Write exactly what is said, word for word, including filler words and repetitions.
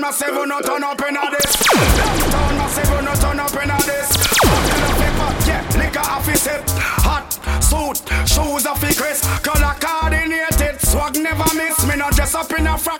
massive, who no turn up in a this. Downtown massive, who no turn up in a this. Bottle of paper, yeah, liquor off his hip. Hot suit, shoes off his Chris. Color coordinated, swag never miss. Me not dress up in a frock.